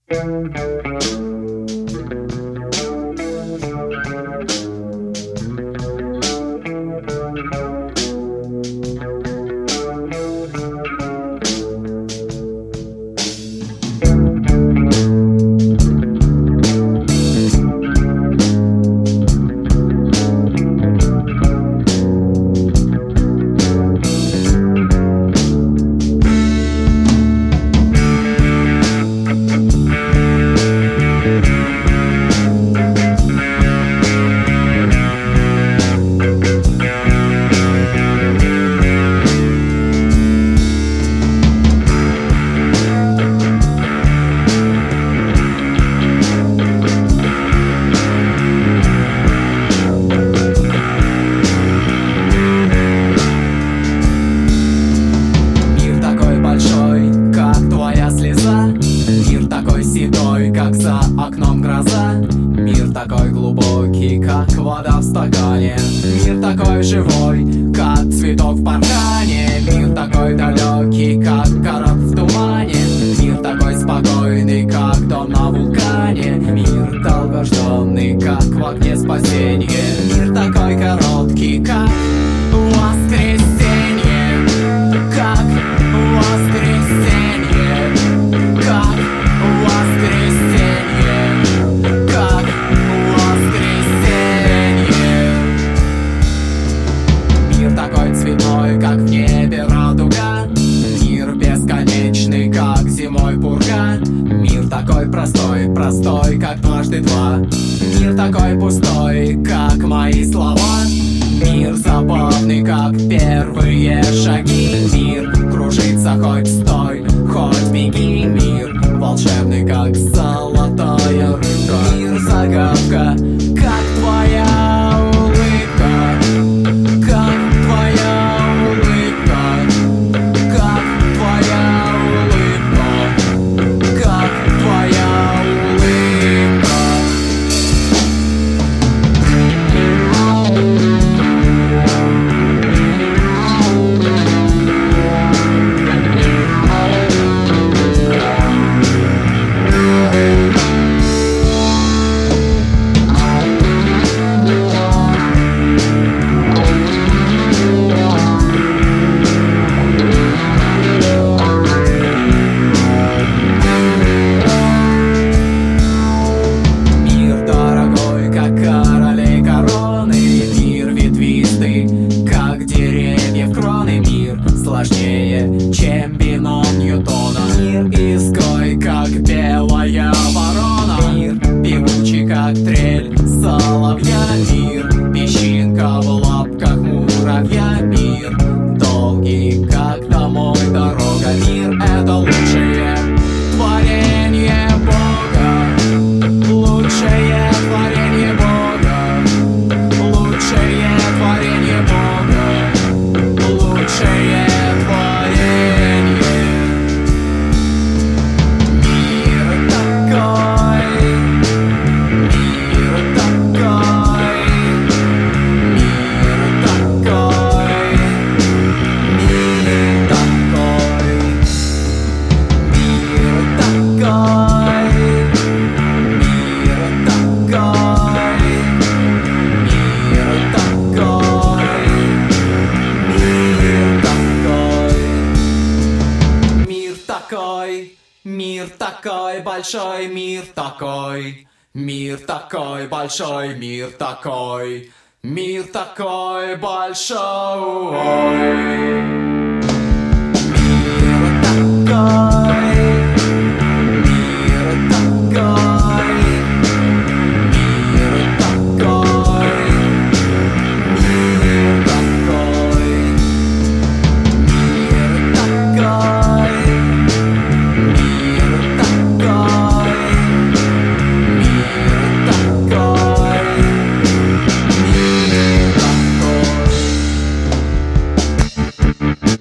Мир такой седой, как за окном гроза. Мир такой глубокий, как вода в стакане. Мир такой живой, как цветок в паркане. Мир такой далекий, как город в тумане. Мир такой спокойный, как дом на вулкане. Мир долгожданный, как в окне спасенье. Мир такой короткий, как воскресенье. Как воскресенье. Как воскресенье. Как воскресенье. Мир такой цветной, как в небе радуга. Мир бесконечный, как зимой пурга. Мир такой простой, простой, как дважды два. Мир такой пустой, как мои слова. Мир забавный, как первые шаги. Мир кружится, хоть стой, хоть беги. Мир волшебный, как золотая рыбка. Мир загадка, как твоя улыбка. Как твоя улыбка. Как твоя улыбка. Как твоя улыбка. Сложнее, чем бином Ньютона. Мир изгой, как белая ворона. Мир певучий, как трель соловья. Мир песчинка в лапках муравья. Мир долгий, как домой дорога. Мир — это лучшее творение Бога. Лучшее творение Бога. Лучшее творение Бога. Лучшее Мир такой большой, мир такой. Мир такой большой, мир такой. Мир такой большой. Мир такой. Мир такой. Мир такой. Мир такой. Мир такой. Мир такой.